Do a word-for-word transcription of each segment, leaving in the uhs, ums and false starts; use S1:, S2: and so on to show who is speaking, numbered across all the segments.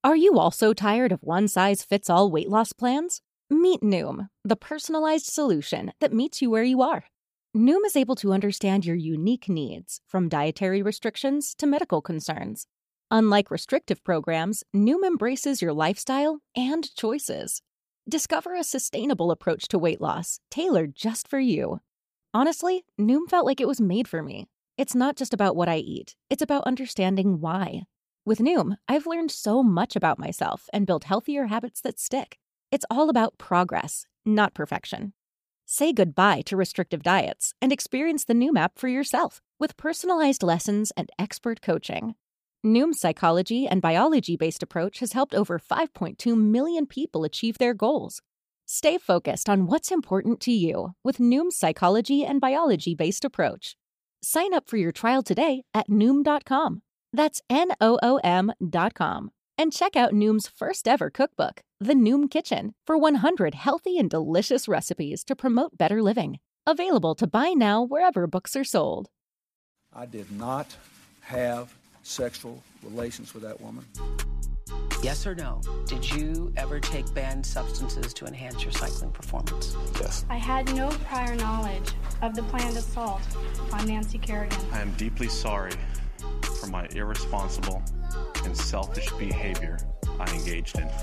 S1: Are you also tired of one-size-fits-all weight loss plans? Meet Noom, the personalized solution that meets you where you are. Noom is able to understand your unique needs, from dietary restrictions to medical concerns. Unlike restrictive programs, Noom embraces your lifestyle and choices. Discover a sustainable approach to weight loss, tailored just for you. Honestly, Noom felt like it was made for me. It's not just about what I eat, it's about understanding why. With Noom, I've learned so much about myself and built healthier habits that stick. It's all about progress, not perfection. Say goodbye to restrictive diets and experience the Noom app for yourself with personalized lessons and expert coaching. Noom's psychology and biology-based approach has helped over five point two million people achieve their goals. Stay focused on what's important to you with Noom's psychology and biology-based approach. Sign up for your trial today at Noom dot com. That's N O O M dot com. And check out Noom's first ever cookbook, The Noom Kitchen, for one hundred healthy and delicious recipes to promote better living. Available to buy now wherever books are sold.
S2: I did not have sexual relations with that woman.
S3: Yes or no? Did you ever take banned substances to enhance your cycling performance?
S2: Yes.
S4: I had no prior knowledge of the planned assault on Nancy Kerrigan.
S5: I am deeply sorry for my irresponsible and selfish behavior I engaged in.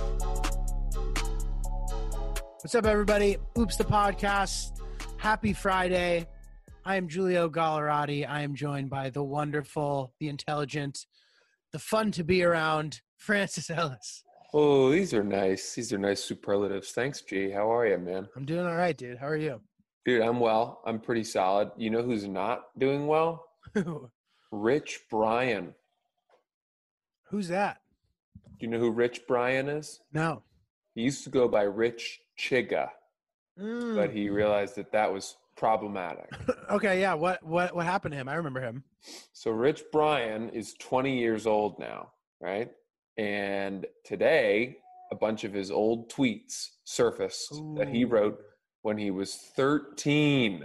S6: What's up, everybody? Oops, the podcast. Happy Friday. I am Giulio Gallerati. I am joined by the wonderful, the intelligent, the fun to be around, Francis Ellis.
S7: Oh, these are nice. These are nice superlatives. Thanks, G. How are you, man?
S6: I'm doing all right, dude. How are you?
S7: Dude, I'm well. I'm pretty solid. You know who's not doing well? Rich Brian.
S6: Who's that?
S7: Do you know who Rich Brian is?
S6: No.
S7: He used to go by Rich Chiga,
S6: Mm.
S7: but he realized that that was problematic.
S6: Okay, yeah. What what what happened to him? I remember him.
S7: So Rich Brian is twenty years old now, right? And today, a bunch of his old tweets surfaced
S6: Ooh.
S7: that he wrote when he was thirteen.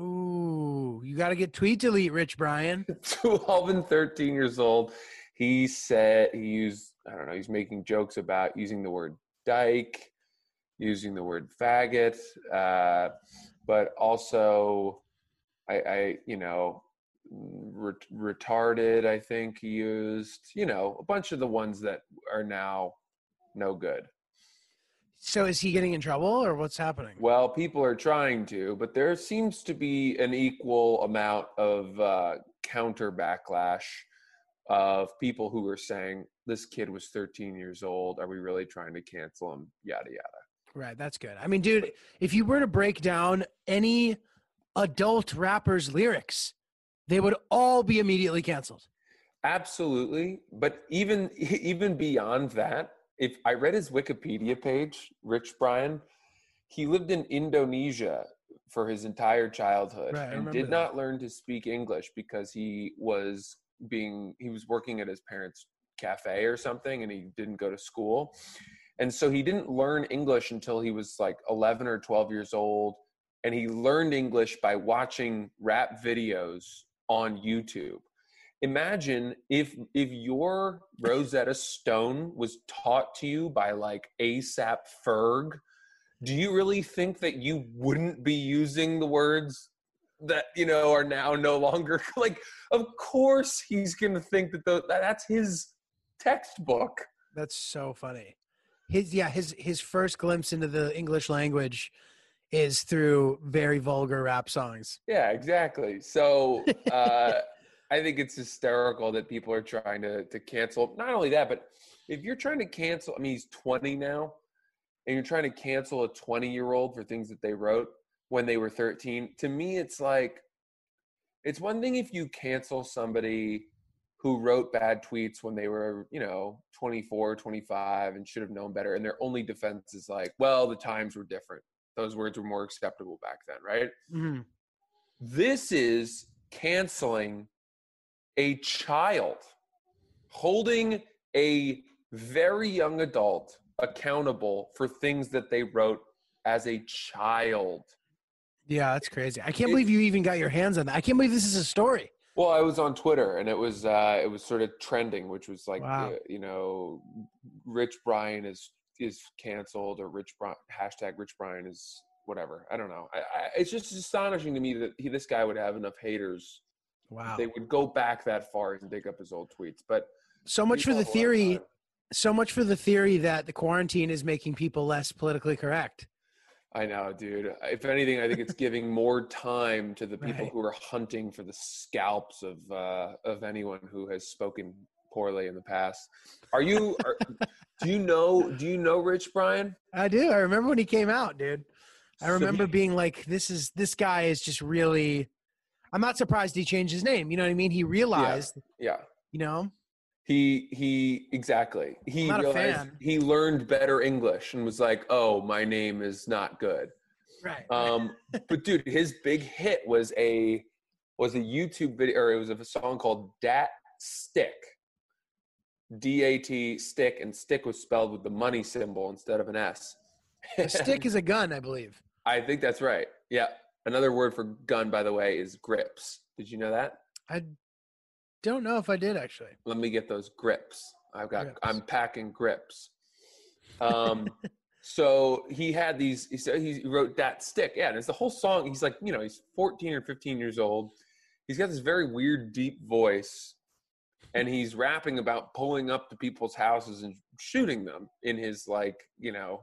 S6: Ooh, you got to get tweet delete, Rich Brian.
S7: twelve and thirteen years old. He said he used, I don't know, he's making jokes about using the word dyke, using the word faggot, uh, but also, I, I you know, re- retarded, I think he used, you know, a bunch of the ones that are now no good.
S6: So is he getting in trouble or what's happening?
S7: Well, people are trying to, but there seems to be an equal amount of uh, counter backlash of people who are saying, this kid was thirteen years old. Are we really trying to cancel him? Yada, yada.
S6: Right, that's good. I mean, dude, if you were to break down any adult rapper's lyrics, they would all be immediately canceled.
S7: Absolutely. But even even beyond that, if I read his Wikipedia page, Rich Brian, he lived in Indonesia for his entire childhood
S6: Right, I
S7: and
S6: remember
S7: did
S6: that.
S7: not learn to speak English because he was being he was working at his parents' cafe or something, and he didn't go to school. And so he didn't learn English until he was like eleven or twelve years old. And he learned English by watching rap videos on YouTube. Imagine if if your Rosetta Stone was taught to you by like ASAP Ferg, do you really think that you wouldn't be using the words that, you know, are now no longer like, of course he's going to think that the, that's his textbook.
S6: That's so funny. His yeah, his his first glimpse into the English language is through very vulgar rap songs.
S7: Yeah, exactly. So uh, I think it's hysterical that people are trying to to cancel. Not only that, but if you're trying to cancel, I mean, he's twenty now, and you're trying to cancel a twenty-year-old for things that they wrote when they were thirteen. To me, it's like, it's one thing if you cancel somebody who wrote bad tweets when they were, you know, twenty-four, twenty-five and should have known better. And their only defense is like, well, the times were different. Those words were more acceptable back then, right?
S6: Mm-hmm.
S7: This is canceling a child, holding a very young adult accountable for things that they wrote as a child.
S6: Yeah, that's crazy. I can't believe you even got your hands on that. I can't believe this is a story.
S7: Well, I was on Twitter and it was uh, it was sort of trending, which was like,
S6: Wow.
S7: uh, you know, Rich Brian is is canceled, or Rich Brian, hashtag Rich Brian is whatever. I don't know. I, I, it's just astonishing to me that he, this guy would have enough haters.
S6: Wow.
S7: They would go back that far and dig up his old tweets. But
S6: so much for the theory. So much for the theory that the quarantine is making people less politically correct.
S7: I know, dude. If anything, I think it's giving more time to the people
S6: Right.
S7: who are hunting for the scalps of uh, of anyone who has spoken poorly in the past. Are you? Are, do you know? Do you know Rich Brian?
S6: I do. I remember when he came out, dude. I
S7: So
S6: remember
S7: he-
S6: being like, "This is this guy is just really." I'm not surprised he changed his name. You know what I mean? He realized,
S7: Yeah.
S6: you know,
S7: He he exactly. He
S6: I'm not a
S7: realized
S6: fan.
S7: he learned better English and was like, "Oh, my name is not good."
S6: right?
S7: Um, but dude, his big hit was a was a YouTube video, or it was a song called Dat Stick. D A T stick, and stick was spelled with the money symbol instead of an S.
S6: A stick is a gun, I believe.
S7: I think that's right. Yeah. Another word for gun, by the way, is grips. Did you know that?
S6: I don't know if I did actually.
S7: Let me get those grips. I've got,
S6: Grips.
S7: I'm packing grips. Um, so he had these, he said, he wrote that stick. Yeah. And it's the whole song. He's like, you know, he's fourteen or fifteen years old. He's got this very weird, deep voice, and he's rapping about pulling up to people's houses and shooting them in his, like, you know,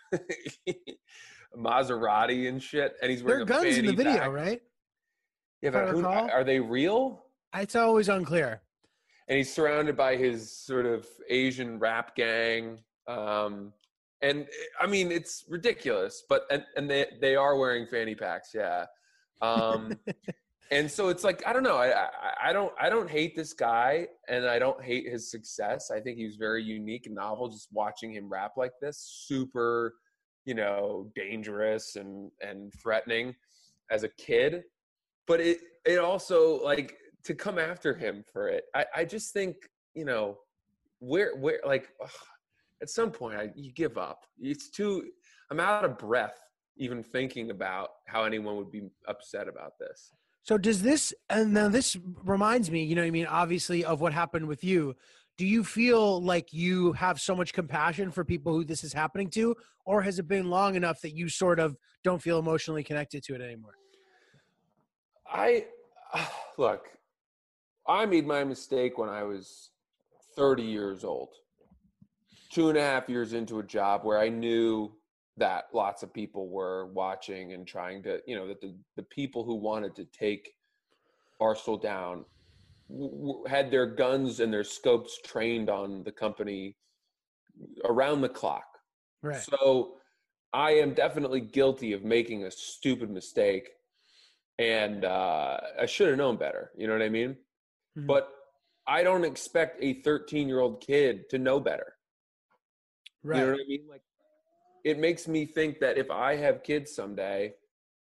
S7: Maserati and shit. And he's
S6: There
S7: wearing
S6: are
S7: a
S6: guns in the
S7: fanny
S6: video,
S7: pack.
S6: right?
S7: Yeah,
S6: if I
S7: but who,
S6: recall.
S7: are they real?
S6: It's always unclear.
S7: And he's surrounded by his sort of Asian rap gang. Um, and I mean, it's ridiculous, but, and, and they, they are wearing fanny packs. Yeah. Um, and so it's like, I don't know. I, I, I don't, I don't hate this guy, and I don't hate his success. I think he's very unique and novel. Just watching him rap like this, super, you know, dangerous and, and threatening as a kid. But it, it also, like, to come after him for it, I, I just think, you know, where, where, like, ugh, at some point, I, you give up. It's too, I'm out of breath even thinking about how anyone would be upset about this.
S6: So does this, and now this reminds me, you know what I mean, obviously, of what happened with you. Do you feel like you have so much compassion for people who this is happening to, or has it been long enough that you sort of don't feel emotionally connected to it anymore?
S7: I, look, I made my mistake when I was thirty years old, two and a half years into a job where I knew that lots of people were watching and trying to, you know, that the, the people who wanted to take Barstool down w- w- had their guns and their scopes trained on the company around the clock.
S6: Right.
S7: So I am definitely guilty of making a stupid mistake, and uh, I should have known better. You know what I mean?
S6: Mhm.
S7: But I don't expect a thirteen-year-old kid to know better.
S6: Right.
S7: You know what I mean? Like, it makes me think that if I have kids someday,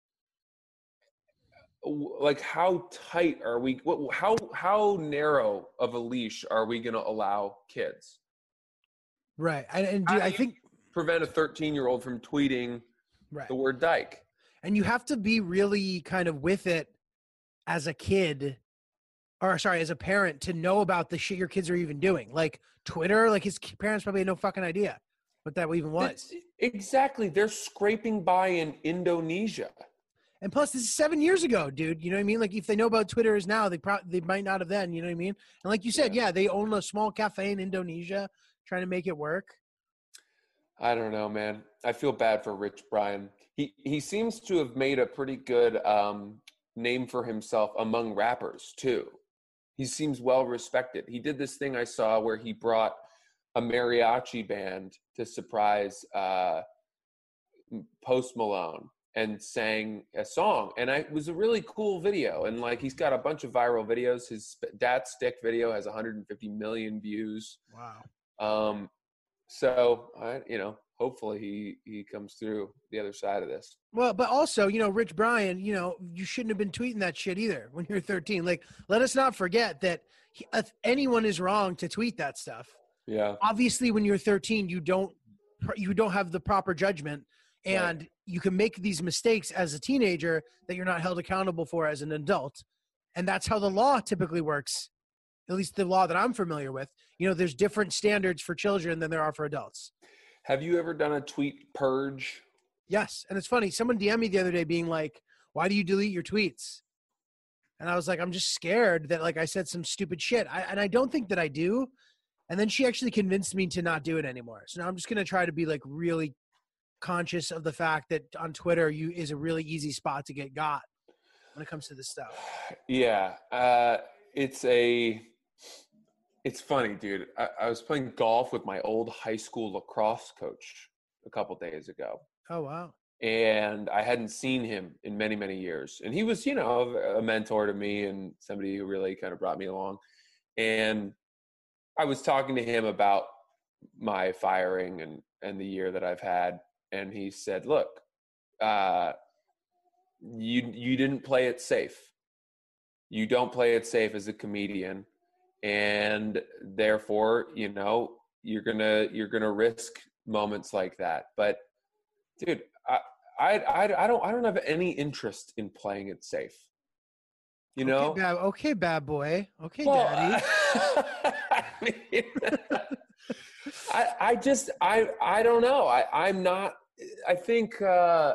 S7: w- like, how tight are we? What, how how narrow of a leash are we going to allow kids?
S6: Right. And, and do,
S7: How
S6: I
S7: do you
S6: think,
S7: prevent a thirteen-year-old from tweeting
S6: right.
S7: the word dyke.
S6: And you have to be really kind of with it as a kid, or sorry, as a parent, to know about the shit your kids are even doing. Like Twitter, like his parents probably had no fucking idea what that even was.
S7: It's- exactly. They're scraping by in Indonesia.
S6: And plus, this is seven years ago, dude. You know what I mean? Like, if they know about Twitter is now, they probably they might not have then. You know what I mean? And like you said, yeah, they own a small cafe in Indonesia, trying to make it work.
S7: I don't know, man. I feel bad for Rich Brian. He he seems to have made a pretty good um, name for himself among rappers too. He seems well respected. He did this thing I saw where he brought a mariachi band to surprise uh, Post Malone and sang a song, and I, it was a really cool video. And like, he's got a bunch of viral videos. His Dat Stick video has one hundred fifty million views.
S6: Wow.
S7: Um, so I, you know, hopefully he he comes through the other side of this.
S6: Well, but also, you know, Rich Brian, you know, you shouldn't have been tweeting that shit either when you're thirteen. Like, let us not forget that he, if anyone is wrong to tweet that stuff.
S7: Yeah.
S6: Obviously, when you're thirteen, you don't you don't have the proper judgment, and
S7: Right.
S6: you can make these mistakes as a teenager that you're not held accountable for as an adult. And that's how the law typically works at least the law that I'm familiar with, you know, there's different standards for children than there are for adults.
S7: Have you ever done a tweet purge?
S6: Yes. And it's funny. Someone D M'd me the other day being like, why do you delete your tweets? And I was like, I'm just scared that like I said some stupid shit. I, and I don't think that I do. And then she actually convinced me to not do it anymore. So now I'm just going to try to be like really conscious of the fact that on Twitter you is a really easy spot to get got when it comes to this stuff.
S7: Yeah. Uh, it's a, it's funny, dude. I, I was playing golf with my old high school lacrosse coach a couple days ago.
S6: Oh, wow.
S7: And I hadn't seen him in many, many years. And he was, you know, a mentor to me and somebody who really kind of brought me along. And I was talking to him about my firing and, and the year that I've had. And he said, look, uh, you, you didn't play it safe. You don't play it safe as a comedian. And therefore, you know, you're gonna, you're gonna risk moments like that. But dude, I, I, I, I don't, I don't have any interest in playing it safe. You know?
S6: Okay, bad, okay, bad boy. Okay,
S7: well,
S6: daddy.
S7: I, mean, I, I just, I, I don't know. I, I'm not, I think, uh,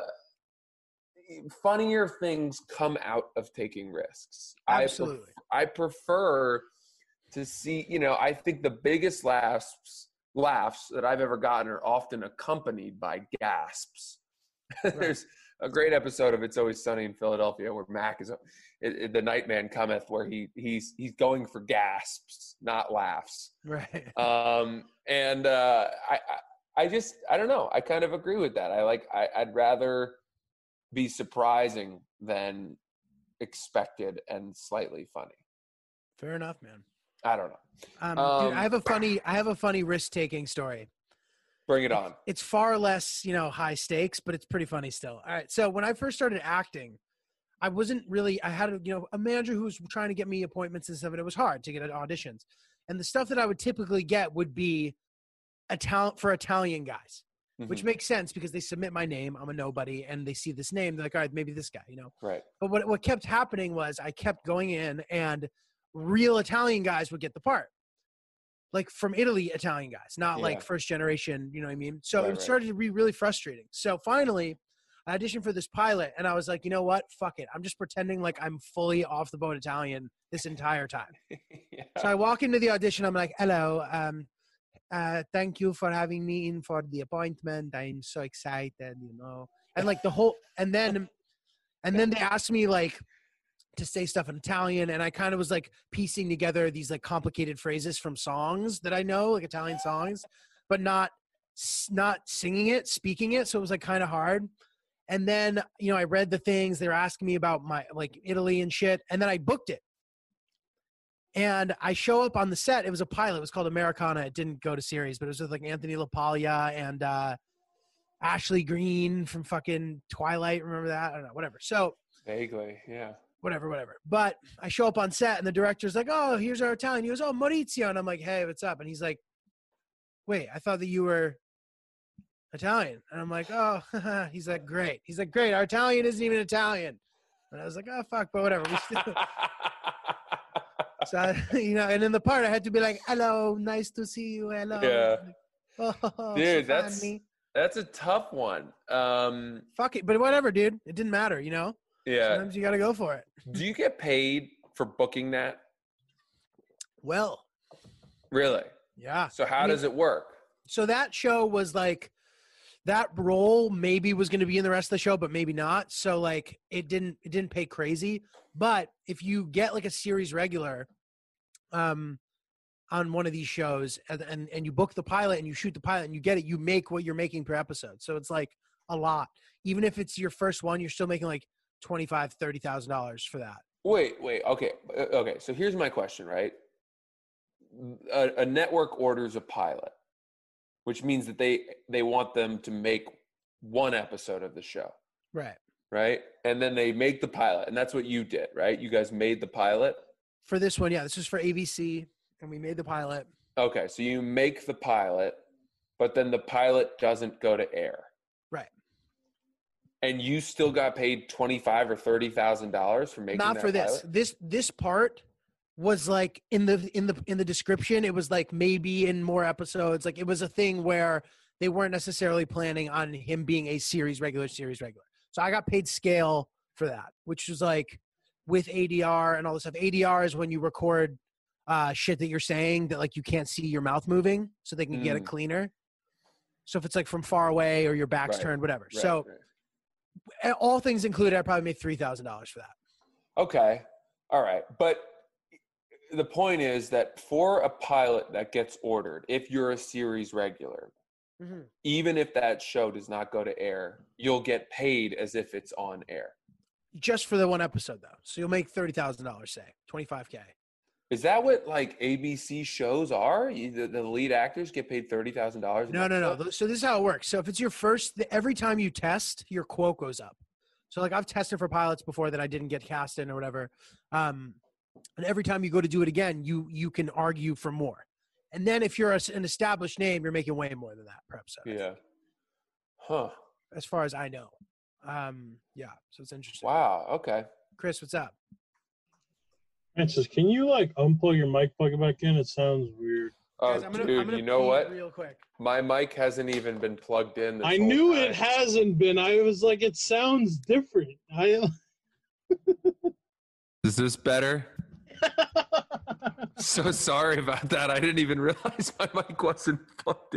S7: funnier things come out of taking risks.
S6: Absolutely.
S7: I, I prefer to see, you know, I think the biggest laughs, laughs that I've ever gotten are often accompanied by gasps. Right. There's a great episode of It's Always Sunny in Philadelphia where Mac is, it, it, the Nightman cometh, where he he's he's going for gasps, not laughs.
S6: Right.
S7: Um, and uh, I, I I just I don't know. I kind of agree with that. I like I, I'd rather be surprising than expected and slightly funny.
S6: Fair enough, man.
S7: I don't know.
S6: Um,
S7: Um,
S6: dude, I have a funny, I have a funny risk-taking story.
S7: Bring it on.
S6: It's far less, you know, high stakes, but it's pretty funny still. All right. So when I first started acting, I wasn't really, I had, a, you know, a manager who was trying to get me appointments and stuff, and it was hard to get auditions. And the stuff that I would typically get would be a talent for Italian guys, mm-hmm. which makes sense because they submit my name. I'm a nobody, and they see this name. They're like, all right, maybe this guy, you know?
S7: Right.
S6: But what, what kept happening was I kept going in, and real Italian guys would get the part. Like from Italy, Italian guys, not
S7: Yeah.
S6: like first generation, you know what I mean? So
S7: Right,
S6: it
S7: right.
S6: started to be really frustrating. So finally, I auditioned for this pilot, and I was like, you know what? Fuck it. I'm just pretending like I'm fully off the boat Italian this entire time.
S7: Yeah.
S6: So I walk into the audition. I'm like, hello. Um, uh, thank you for having me in for the appointment. I'm so excited, you know. And like the whole, and then, and then they asked me like to say stuff in Italian, and I kind of was like piecing together these like complicated phrases from songs that I know, like Italian songs, but not not singing it, speaking it. So it was like kind of hard. And then, you know, I read the things they were asking me about my like Italy and shit, and then I booked it. And I show up on the set. It was a pilot. It was called Americana. It didn't go to series, but it was with like Anthony LaPaglia and uh, Ashley Greene from fucking Twilight. Remember that? I don't know. Whatever. So
S7: Vaguely, yeah.
S6: whatever, whatever. But I show up on set, and the director's like, oh, here's our Italian. He goes, oh, Maurizio. And I'm like, hey, what's up? And he's like, wait, I thought that you were Italian. And I'm like, oh, he's like, great. He's like, great. Our Italian isn't even Italian. And I was like, oh, fuck, but whatever. We still... So, you know, and in the part, I had to be like, hello, nice to see you. Hello.
S7: Yeah.
S6: Oh,
S7: Dude,
S6: so
S7: that's
S6: funny.
S7: that's a tough one. Um,
S6: Fuck it. But whatever, dude. It didn't matter, you know?
S7: yeah.
S6: Sometimes you got to go for it.
S7: Do you get paid for booking that?
S6: Well,
S7: Really?
S6: yeah.
S7: So how
S6: I mean,
S7: does it work?
S6: So that show was like, that role maybe was going to be in the rest of the show, but maybe not. So like it didn't, it didn't pay crazy. But if you get like a series regular um, on one of these shows and, and, and you book the pilot and you shoot the pilot and you get it, you make what you're making per episode. So it's like a lot. Even if it's your first one, you're still making like twenty-five thousand dollars, thirty thousand dollars for that.
S7: Wait, wait. Okay. Uh, Okay. So here's my question, right? A, a network orders a pilot, which means that they, they want them to make one episode of the show.
S6: Right.
S7: Right. And then they make the pilot. And that's what you did, right? You guys made the pilot.
S6: For this one, yeah, this is for A B C, and we made the pilot.
S7: Okay. So you make the pilot, but then the pilot doesn't go to air.
S6: Right.
S7: And you still got paid twenty-five or thirty thousand dollars for making
S6: Not
S7: that
S6: for this.
S7: pilot?
S6: This this part was like in the in the in the description. It was like maybe in more episodes. Like it was a thing where they weren't necessarily planning on him being a series regular, series regular. So I got paid scale for that, which was like with A D R and all this stuff. A D R is when you record uh, shit that you're saying that like you can't see your mouth moving, so they can mm. get it cleaner. So if it's like from far away or your back's right. turned, whatever. Right, so right. all things included, I probably made three thousand dollars for that.
S7: Okay. All right. But the point is that for a pilot that gets ordered, if you're a series regular, mm-hmm. even if that show does not go to air, you'll get paid as if it's on air.
S6: Just for the one episode, though. So you'll make thirty thousand dollars, say, twenty-five K.
S7: Is that what, like, A B C shows are? You, the, the lead actors get paid thirty thousand dollars?
S6: No, no, no. So this is how it works. So if it's your first – every time you test, your quote goes up. So, like, I've tested for pilots before that I didn't get cast in or whatever. Um, and every time you go to do it again, you you can argue for more. And then if you're a, an established name, you're making way more than that per episode.
S7: Yeah. Huh.
S6: As far as I know. Um, yeah, so it's interesting.
S7: Wow, okay.
S6: Chris, what's up?
S8: Francis, can you, like, unplug your mic, plug it back in? It sounds weird.
S7: Oh,
S6: Guys, I'm gonna,
S7: dude,
S6: I'm gonna
S7: you know what?
S6: Real quick.
S7: My mic hasn't even been plugged in this
S8: I
S7: whole
S8: knew
S7: time.
S8: it hasn't been. I was like, it sounds different. I.
S7: Is this better? So sorry about that. I didn't even realize my mic wasn't plugged in.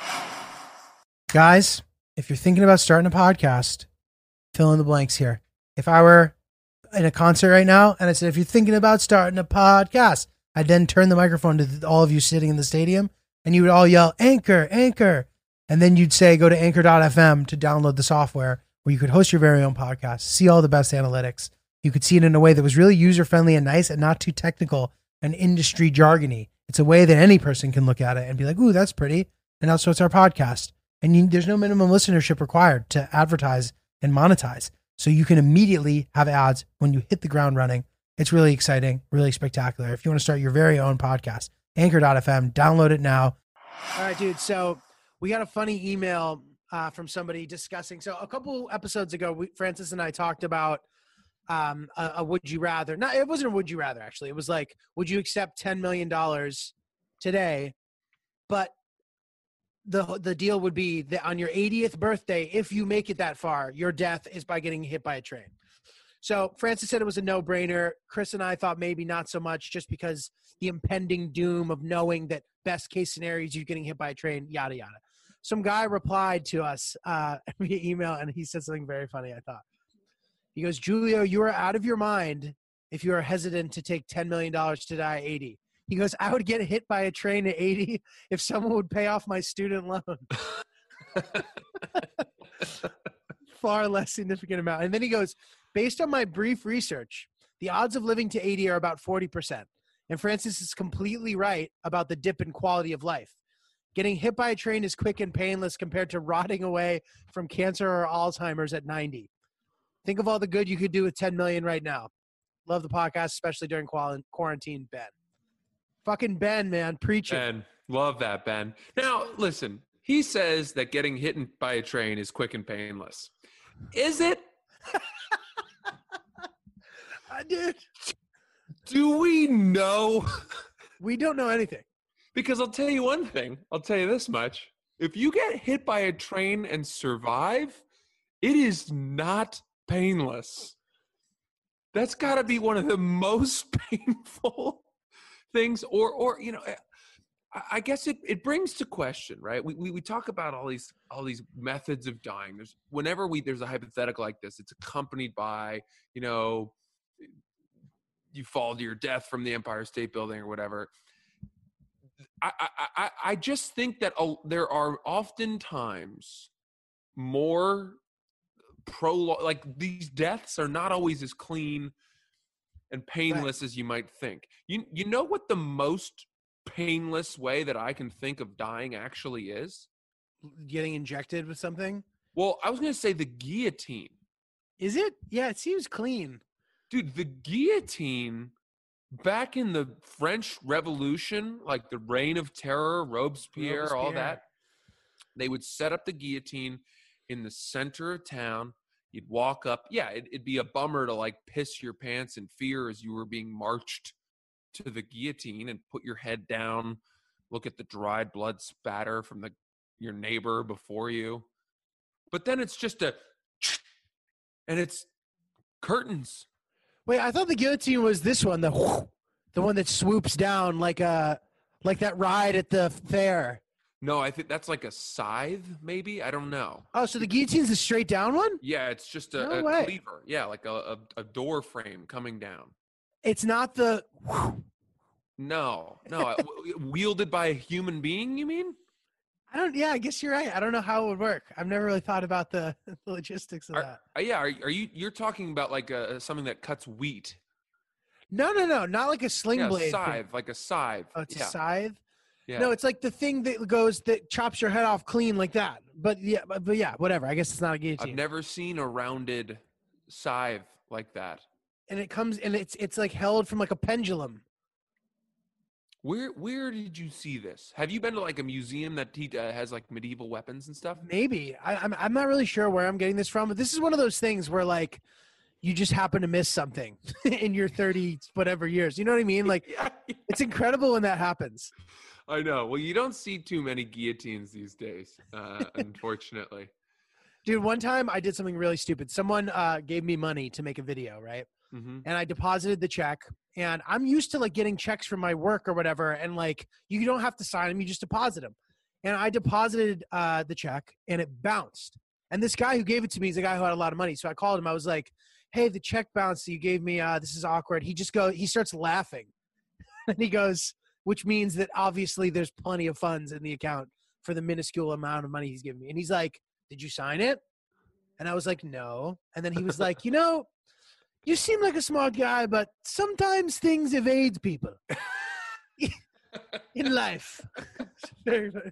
S6: Guys, if you're thinking about starting a podcast, fill in the blanks here. If I were in a concert right now and I said, if you're thinking about starting a podcast, I'd then turn the microphone to all of you sitting in the stadium and you would all yell, Anchor, Anchor. And then you'd say, go to anchor dot f m to download the software where you could host your very own podcast, see all the best analytics. You could see it in a way that was really user-friendly and nice and not too technical and industry jargony. It's a way that any person can look at it and be like, ooh, that's pretty. And also it's our podcast. And you, there's no minimum listenership required to advertise and monetize. So you can immediately have ads when you hit the ground running. It's really exciting, really spectacular. If you want to start your very own podcast, anchor dot f m, download it now. All right, dude. So we got a funny email uh, from somebody discussing. So a couple episodes ago, we, Francis and I talked about um, a, a would you rather. No, it wasn't a would you rather, actually. It was like, would you accept ten million dollars today? But the the deal would be that on your eightieth birthday, if you make it that far, your death is by getting hit by a train. So Francis said it was a no-brainer. Chris and I thought maybe not so much, just because the impending doom of knowing that best case scenario is you getting hit by a train, yada, yada. Some guy replied to us uh, via email, and he said something very funny, I thought. He goes, Julio, you are out of your mind if you are hesitant to take ten million dollars to die at eighty. He goes, I would get hit by a train at eighty if someone would pay off my student loan. Far less significant amount. And then he goes, based on my brief research, the odds of living to eighty are about forty percent. And Francis is completely right about the dip in quality of life. Getting hit by a train is quick and painless compared to rotting away from cancer or Alzheimer's at ninety. Think of all the good you could do with ten million dollars right now. Love the podcast, especially during quarantine, Ben. Fucking Ben, man, preaching.
S7: Ben, love that, Ben. Now, listen, he says that getting hit by a train is quick and painless. Is it?
S6: I did.
S7: Do we know?
S6: We don't know anything.
S7: Because I'll tell you one thing. I'll tell you this much. If you get hit by a train and survive, it is not painless. That's got to be one of the most painful things. Or, or you know, I guess it, it brings to question, right? We, we we talk about all these all these methods of dying. There's whenever we there's a hypothetical like this, it's accompanied by, you know, you fall to your death from the Empire State Building or whatever. I I I, I just think that uh, there are oftentimes more prolong, like these deaths are not always as clean and painless right. as you might think. You you know what the most painless way that I can think of dying actually is?
S6: Getting injected with something?
S7: Well, I was going to say the guillotine.
S6: Is it? Yeah, it seems clean.
S7: Dude, the guillotine back in the French Revolution, like the Reign of Terror, Robespierre, Robespierre, all that, they would set up the guillotine in the center of town. You'd walk up. Yeah, it, it'd be a bummer to like piss your pants in fear as you were being marched to the guillotine and put your head down, look at the dried blood spatter from the your neighbor before you. But then it's just a, and it's curtains.
S6: Wait, I thought the guillotine was this one, the the one that swoops down like a like that ride at the fair.
S7: No, I think that's like a scythe, maybe. I don't know.
S6: Oh, so the guillotine's the straight down one?
S7: Yeah, it's just a,
S6: No
S7: a
S6: way.
S7: cleaver. Yeah, like a, a, a door frame coming down.
S6: It's not the.
S7: No, no, wielded by a human being, you mean?
S6: I don't. Yeah, I guess you're right. I don't know how it would work. I've never really thought about the, the logistics of
S7: Are,
S6: that.
S7: uh, yeah, are, are you? You're talking about like a, something that cuts wheat?
S6: No, no, no, not like a sling
S7: Yeah,
S6: blade.
S7: scythe, like a scythe.
S6: Oh, it's
S7: yeah.
S6: a scythe.
S7: Yeah.
S6: No, it's like the thing that goes that chops your head off clean like that. But yeah, but, but yeah, whatever. I guess it's not a guillotine.
S7: I've never seen a rounded scythe like that.
S6: And it comes and it's it's like held from like a pendulum.
S7: Where where did you see this? Have you been to like a museum that he, uh, has like medieval weapons and stuff?
S6: Maybe I, I'm I'm not really sure where I'm getting this from, but this is one of those things where like you just happen to miss something in your thirty whatever years. You know what I mean? Like
S7: Yeah, yeah.
S6: it's incredible when that happens.
S7: I know. Well, you don't see too many guillotines these days, uh, unfortunately.
S6: Dude, one time I did something really stupid. Someone uh, gave me money to make a video, right?
S7: Mm-hmm.
S6: And I deposited the check. And I'm used to like getting checks from my work or whatever. And like you don't have to sign them, you just deposit them. And I deposited uh, the check and it bounced. And this guy who gave it to me is a guy who had a lot of money. So I called him. I was like, hey, the check bounced that you gave me. Uh, this is awkward. He just goes, he starts laughing. And he goes, which means that obviously there's plenty of funds in the account for the minuscule amount of money he's giving me. And he's like, did you sign it? And I was like, no. And then he was like, you know, you seem like a smart guy, but sometimes things evade people in life. Very funny.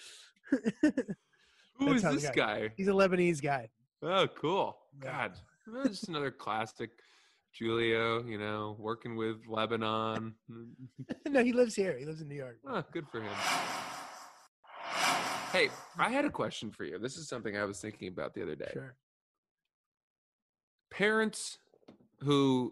S7: Who
S6: That's
S7: is
S6: how the
S7: this
S6: guy-
S7: guy?
S6: He's a Lebanese guy.
S7: Oh, cool.
S6: Yeah.
S7: God. Well, just another classic Julio, you know, working with Lebanon.
S6: No, he lives here. He lives in New York.
S7: Oh, good for him. Hey, I had a question for you. This is something I was thinking about the other day.
S6: Sure.
S7: Parents who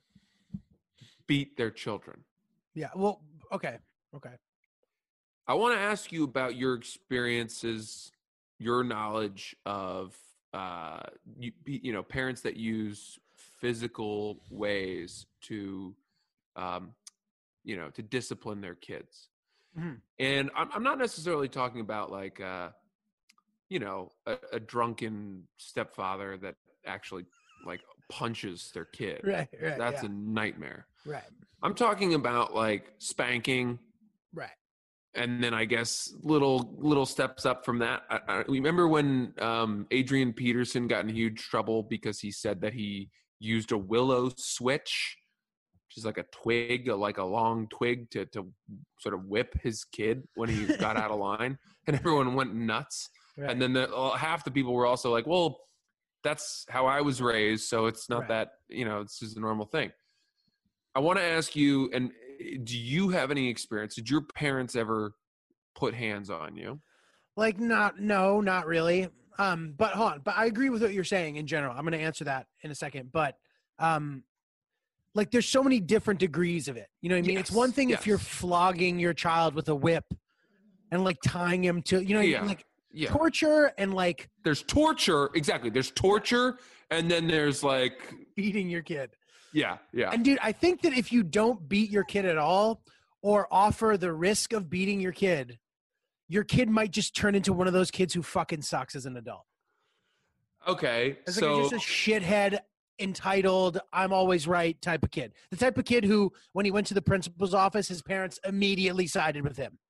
S7: beat their children.
S6: Yeah. Well, okay. Okay.
S7: I want to ask you about your experiences, your knowledge of, uh, you, you know, parents that use physical ways to, um, you know, to discipline their kids.
S6: Mhm.
S7: And I'm, I'm not necessarily talking about like, uh, you know, a, a drunken stepfather that actually like punches their kid.
S6: Right. Right.
S7: That's
S6: yeah.
S7: a nightmare.
S6: Right.
S7: I'm talking about like spanking.
S6: Right.
S7: And then I guess little little steps up from that. I, I remember when um, Adrian Peterson got in huge trouble because he said that he used a willow switch, which is like a twig, like a long twig to to sort of whip his kid when he got out of line, and everyone went nuts.
S6: Right.
S7: And then the, uh, half the people were also like, "Well, that's how I was raised, so it's not
S6: Right.
S7: that, you know, it's just a normal thing." I want to ask you, and do you have any experience? Did your parents ever put hands on you?
S6: Like not, no, not really. Um, but hold on, but I agree with what you're saying in general. I'm going to answer that in a second, but, um, like there's so many different degrees of it. You know what I mean? It's
S7: Yes,
S6: one thing if you're
S7: yes.
S6: flogging your child with a whip and like tying him to, you know, what I
S7: Yeah,
S6: mean? Like
S7: Yeah.
S6: torture and like
S7: There's torture. Exactly. There's torture. And then there's like,
S6: beating your kid.
S7: yeah, yeah.
S6: And dude, I think that if you don't beat your kid at all or offer the risk of beating your kid, your kid might just turn into one of those kids who fucking sucks as an adult.
S7: Okay.
S6: It's
S7: So,
S6: like just a shithead, entitled, I'm always right type of kid. The type of kid who, when he went to the principal's office, his parents immediately sided with him.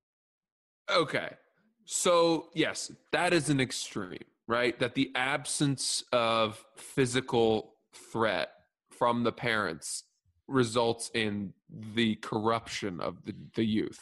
S7: okay. So, yes, that is an extreme, right? That the absence of physical threat from the parents results in the corruption of the, the youth.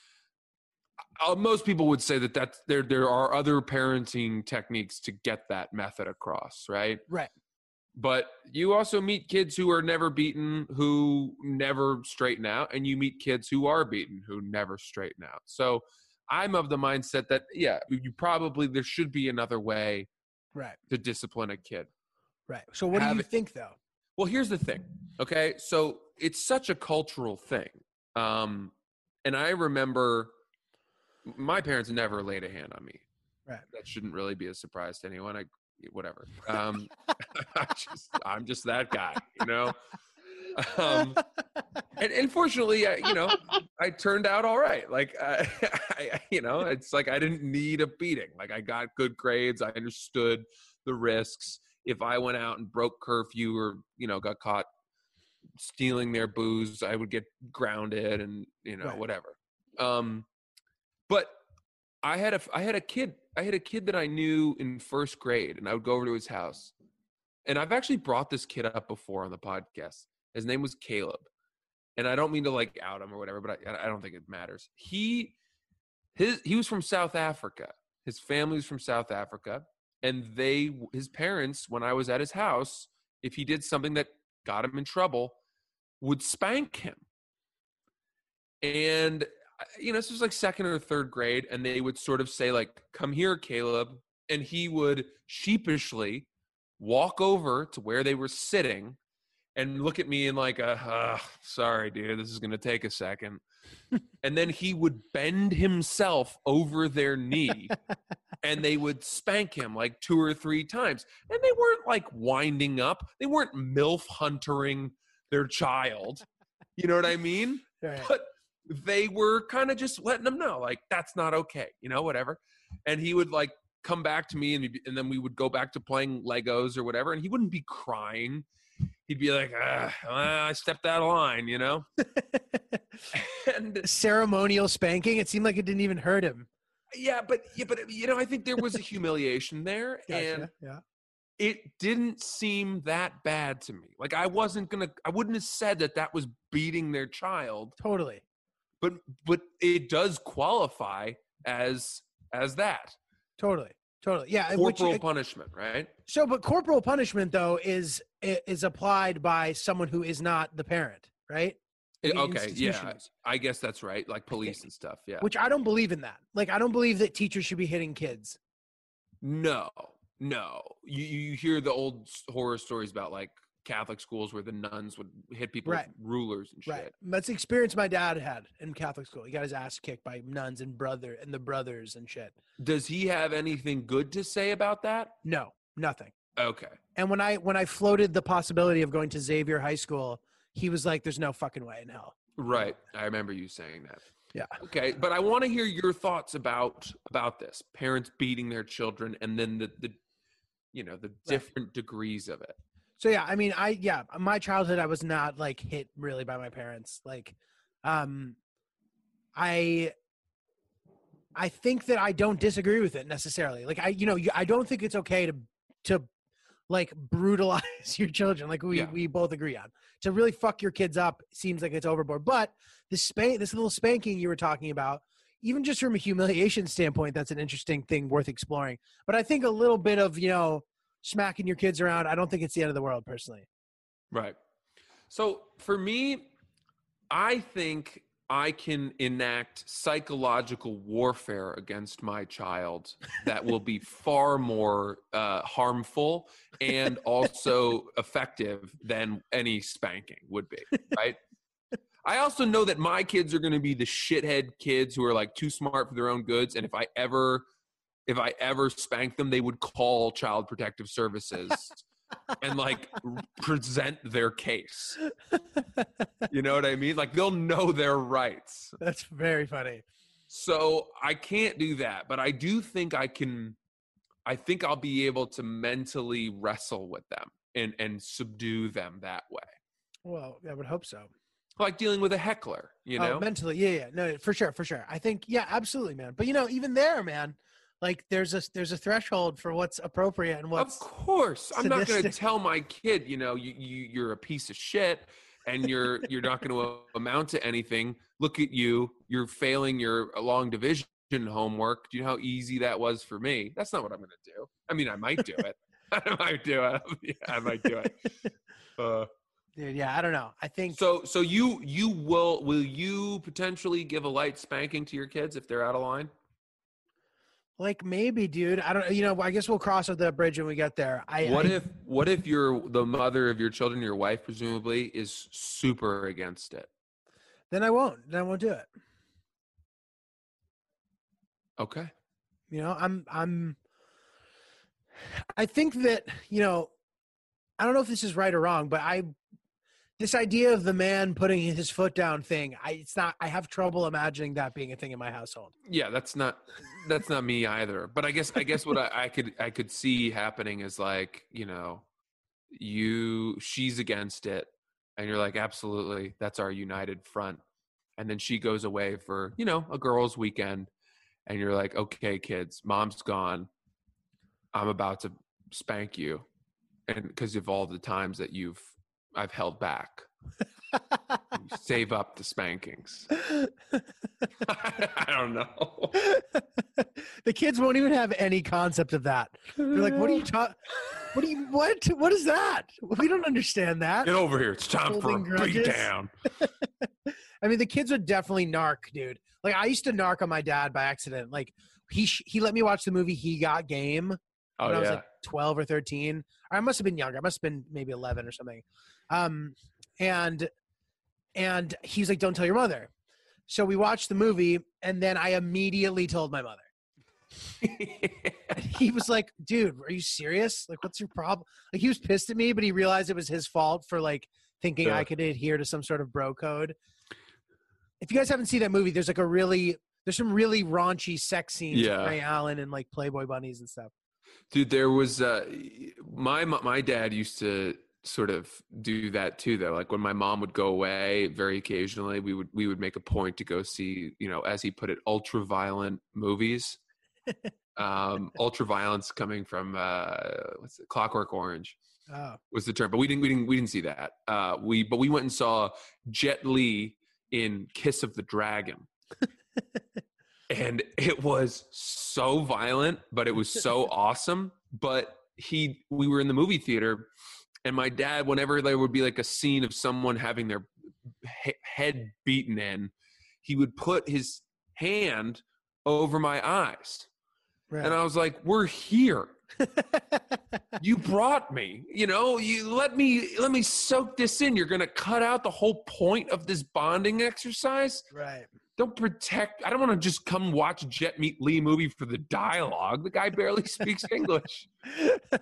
S7: Uh, most people would say that that's, there there are other parenting techniques to get that method across, right?
S6: Right.
S7: But you also meet kids who are never beaten, who never straighten out, and you meet kids who are beaten, who never straighten out. So I'm of the mindset that, yeah, you probably, there should be another way
S6: Right.
S7: to discipline a kid.
S6: Right. So what do
S7: Have
S6: you
S7: it-
S6: think, though?
S7: Well, here's the thing. Okay. So it's such a cultural thing. Um, and I remember my parents never laid a hand on me.
S6: Right.
S7: That shouldn't really be a surprise to anyone. I, whatever. Um, I just, I'm just that guy, you know? Um, and, and fortunately, I, you know, I turned out all right. Like, I, I, you know, it's like I didn't need a beating. Like, I got good grades. I understood the risks. If I went out and broke curfew or, you know, got caught stealing their booze, I would get grounded and, you know,
S6: Right.
S7: whatever. Um, but I had a, I had a kid, I had a kid that I knew in first grade, and I would go over to his house. And I've actually brought this kid up before on the podcast. His name was Caleb. And I don't mean to like out him or whatever, but I, I don't think it matters. He, his, he was from South Africa. His family was from South Africa. And they, his parents, when I was at his house, if he did something that got him in trouble, would spank him. And, you know, this was like second or third grade. And they would sort of say like, come here, Caleb. And he would sheepishly walk over to where they were sitting and look at me and like, uh, uh, sorry, dude, this is going to take a second. And then he would bend himself over their knee and they would spank him like two or three times. And they weren't like winding up. They weren't MILF huntering their child. You know what I mean?
S6: Right.
S7: But they were kind of just letting them know, like, that's not okay, you know, whatever. And he would like come back to me and, and then we would go back to playing Legos or whatever. And he wouldn't be crying. He'd be like, ah, I stepped out of line, you know? And
S6: ceremonial spanking. It seemed like it didn't even hurt him.
S7: yeah, but, yeah, but you know, I think there was a humiliation there.
S6: Gotcha.
S7: And
S6: Yeah.
S7: it didn't seem that bad to me. Like I wasn't going to, I wouldn't have said that that was beating their child.
S6: Totally.
S7: But, but it does qualify as, as that.
S6: Totally. Totally. Yeah.
S7: Corporal
S6: which,
S7: punishment, right?
S6: so, but corporal punishment though is is applied by someone who is not the parent, right?
S7: It-
S6: The
S7: okay, yeah,
S6: institutions.
S7: I guess that's right. Like police and stuff, yeah.
S6: Which I don't believe in that. Like, I don't believe that teachers should be hitting kids.
S7: No, no. You you hear the old s- horror stories about like Catholic schools where the nuns would hit people
S6: Right.
S7: with rulers and shit.
S6: Right. That's the experience my dad had in Catholic school. He got his ass kicked by nuns and brother and the brothers and shit.
S7: Does he have anything good to say about that?
S6: No, nothing.
S7: Okay.
S6: And when I when I floated the possibility of going to Xavier High School, he was like, "There's no fucking way in hell."
S7: Right. I remember you saying that.
S6: Yeah.
S7: Okay, but I want to hear your thoughts about about this. Parents beating their children and then the the you know, the different degrees of it.
S6: So yeah, I mean, I yeah, my childhood I was not like hit really by my parents. Like, um, I I think that I don't disagree with it necessarily. Like I, you know, you- I don't think it's okay to to like brutalize your children. Like we
S7: Yeah.
S6: we both agree on. To really fuck your kids up seems like it's overboard. But this spank, this little spanking you were talking about, even just from a humiliation standpoint, that's an interesting thing worth exploring. But I think a little bit of, you know, smacking your kids around, I don't think it's the end of the world personally.
S7: Right. So for me, I think I can enact psychological warfare against my child that will be far more uh, harmful and also effective than any spanking would be, right? I also know that my kids are going to be the shithead kids who are like too smart for their own goods. And if I ever, if I ever spank them, they would call Child Protective Services and like present their case. You know what I mean? Like they'll know their rights.
S6: That's very funny.
S7: So I can't do that, but I do think I can, I think I'll be able to mentally wrestle with them and, and subdue them that way.
S6: Well, I would hope so.
S7: Like dealing with a heckler, you know?
S6: Oh, mentally, yeah, yeah, no, for sure, for sure. I think, yeah, absolutely, man. But you know, even there, man, like there's a there's a threshold for what's appropriate and what's.
S7: Of course, I'm not going to
S6: sadistic.
S7: tell my kid, you know, you, you you're a piece of shit, and you're you're not going to amount to anything. Look at you, you're failing your long division homework. Do you know how easy that was for me? That's not what I'm going to do. I mean, I might do it. I might do it. Yeah, I might do it. Uh,
S6: Dude, yeah, I don't know. I think
S7: so. So you you will will you potentially give a light spanking to your kids if they're out of line?
S6: Like maybe, dude. I don't. You know. I guess we'll cross the bridge when we get there. I.
S7: What
S6: I,
S7: if what if you're the mother of your children, your wife presumably, is super against it?
S6: Then I won't. Then I won't do it.
S7: Okay.
S6: You know, I'm. I'm. I think that you know, I don't know if this is right or wrong, but I. This idea of the man putting his foot down thing, I it's not. I have trouble imagining that being a thing in my household.
S7: Yeah, that's not that's not me either. But I guess I guess what I, I could I could see happening is like, you know, you she's against it, and you're like, absolutely, that's our united front. And then she goes away for, you know, a girls' weekend, and you're like, okay, kids, mom's gone. I'm about to spank you, and because of all the times that you've I've held back. You save up the spankings. I don't know.
S6: The kids won't even have any concept of that. They're like, "What are you talking? What do you? What? What is that? We don't understand that."
S7: Get over here! It's time for a beat down.
S6: I mean, the kids would definitely narc, dude. Like I used to narc on my dad by accident. Like he sh- he let me watch the movie He Got Game when
S7: Oh
S6: I was
S7: yeah.
S6: like twelve or thirteen. Or I must have been younger. I must have been maybe eleven or something. Um, and and he's like, "Don't tell your mother." So we watched the movie, and then I immediately told my mother. He was like, "Dude, are you serious? Like, what's your problem?" Like, he was pissed at me, but he realized it was his fault for like thinking
S7: Yeah.
S6: I could adhere to some sort of bro code. If you guys haven't seen that movie, there's like a really there's some really raunchy sex scenes
S7: Yeah.
S6: with Ray Allen and like Playboy bunnies and stuff.
S7: Dude, there was uh, my my dad used to sort of do that too, though. Like when my mom would go away, very occasionally, we would we would make a point to go see, you know, as he put it, ultra violent movies. um, ultra violence coming from uh, what's it, Clockwork Orange
S6: Oh,
S7: was the term, but we didn't we didn't we didn't see that. Uh, we but we went and saw Jet Li in Kiss of the Dragon. And it was so violent, but it was so awesome. But he, we were in the movie theater, and my dad, whenever there would be like a scene of someone having their he- head beaten in, he would put his hand over my eyes.
S6: right.
S7: And I was like, we're here. You brought me, you know, you let me, let me soak this in. You're going to cut out the whole point of this bonding exercise.
S6: right.
S7: Don't protect. I don't want to just come watch Jet Li movie for the dialogue. The guy barely speaks English.
S6: That's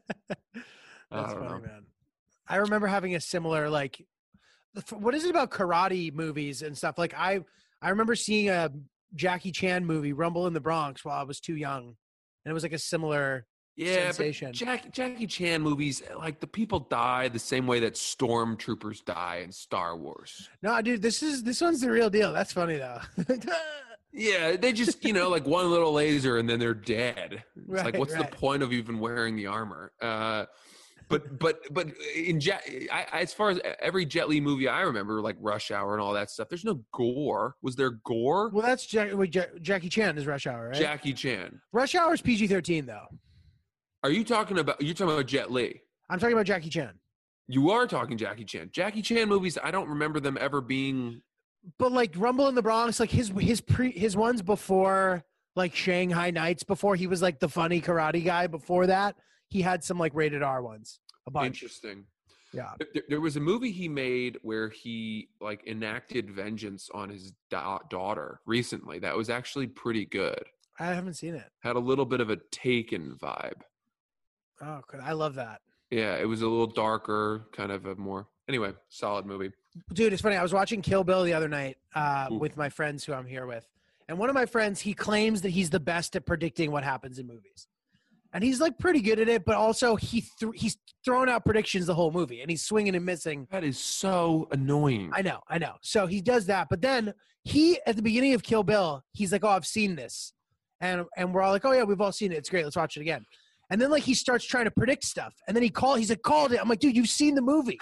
S7: I
S6: funny,
S7: don't know.
S6: man. I remember having a similar like, what is it about karate movies and stuff? Like I, I remember seeing a Jackie Chan movie, Rumble in the Bronx, while I was too young, and it was like a similar
S7: Yeah,
S6: sensation.
S7: but Jack, Jackie Chan movies, like the people die the same way that stormtroopers die in Star Wars.
S6: No, dude, this is this one's the real deal. That's funny though.
S7: Yeah, they just, you know, like one little laser and then they're dead. It's
S6: Right,
S7: like, what's
S6: right.
S7: the point of even wearing the armor? Uh, but but but in Jet, I, I, as far as every Jet Li movie I remember, like Rush Hour and all that stuff, there's no gore. Was there gore?
S6: Well, that's Jack, wait, Ja- Jackie Chan is Rush Hour, right?
S7: Jackie Chan.
S6: Rush Hour is P G thirteen though.
S7: Are you talking about? You're talking about Jet Li.
S6: I'm talking about Jackie Chan.
S7: You are talking Jackie Chan. Jackie Chan movies, I don't remember them ever being.
S6: But like Rumble in the Bronx, like his his pre his ones before like Shanghai Nights, before he was like the funny karate guy. Before that, he had some like rated R ones. A bunch.
S7: Interesting.
S6: Yeah.
S7: There, there was a movie he made where he like enacted vengeance on his da- daughter recently. That was actually pretty good.
S6: I haven't seen it.
S7: Had a little bit of a Taken vibe.
S6: Oh, good. I love that.
S7: Yeah, it was a little darker, kind of a more. Anyway, solid movie.
S6: Dude, it's funny. I was watching Kill Bill the other night uh,
S7: Ooh.
S6: with my friends who I'm here with. And one of my friends, he claims that he's the best at predicting what happens in movies. And he's like pretty good at it, but also he th- he's throwing out predictions the whole movie and he's swinging and missing.
S7: That is so annoying.
S6: I know, I know. So he does that. But then he, at the beginning of Kill Bill, he's like, oh, I've seen this. And and we're all like, oh, yeah, we've all seen it. It's great. Let's watch it again. And then like he starts trying to predict stuff. And then he called, he's like, called it. I'm like, dude, you've seen the movie.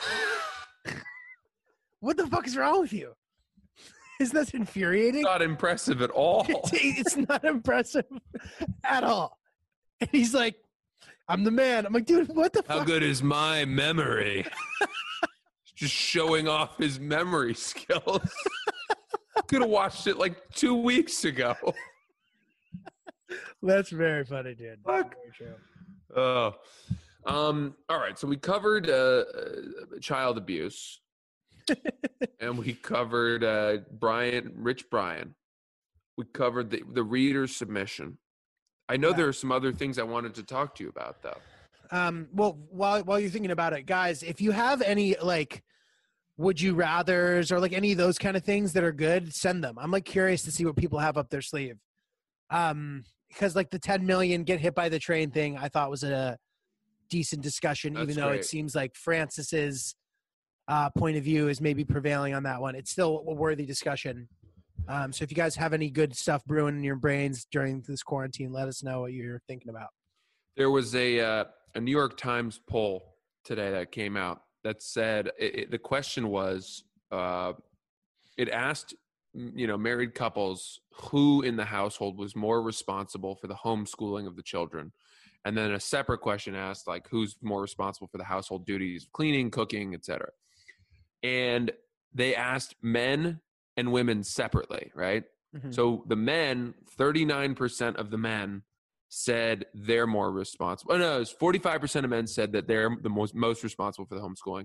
S6: What the fuck is wrong with you? Isn't that infuriating?
S7: Not impressive at all.
S6: It's not impressive at all. And he's like, I'm the man. I'm like, dude, what the
S7: How
S6: fuck?
S7: good is my memory? Just showing off his memory skills. Could have watched it like two weeks ago.
S6: That's very funny, dude.
S7: Fuck.
S6: Very true.
S7: Oh, um. All right. So we covered uh, uh, child abuse, and we covered uh, Brian, Rich Brian. We covered the the reader's submission. I know
S6: Yeah.
S7: there are some other things I wanted to talk to you about, though.
S6: Um, well, while while you're thinking about it, guys, if you have any like would you rathers or like any of those kind of things that are good, send them. I'm like curious to see what people have up their sleeve. Um, because like the ten million get hit by the train thing, I thought was a decent discussion,
S7: That's
S6: even though
S7: great.
S6: it seems like Francis's uh, point of view is maybe prevailing on that one. It's still a worthy discussion. Um, so if you guys have any good stuff brewing in your brains during this quarantine, let us know what you're thinking about.
S7: There was a uh, a New York Times poll today that came out that said it, it, the question was uh, it asked you know married couples who in the household was more responsible for the homeschooling of the children, and then a separate question asked like who's more responsible for the household duties, cleaning, cooking, et cetera. And they asked men and women separately, right?
S6: Mhm.
S7: So the men, thirty-nine percent of the men said they're more responsible. Oh, no, it was forty-five percent of men said that they're the most, most responsible for the homeschooling.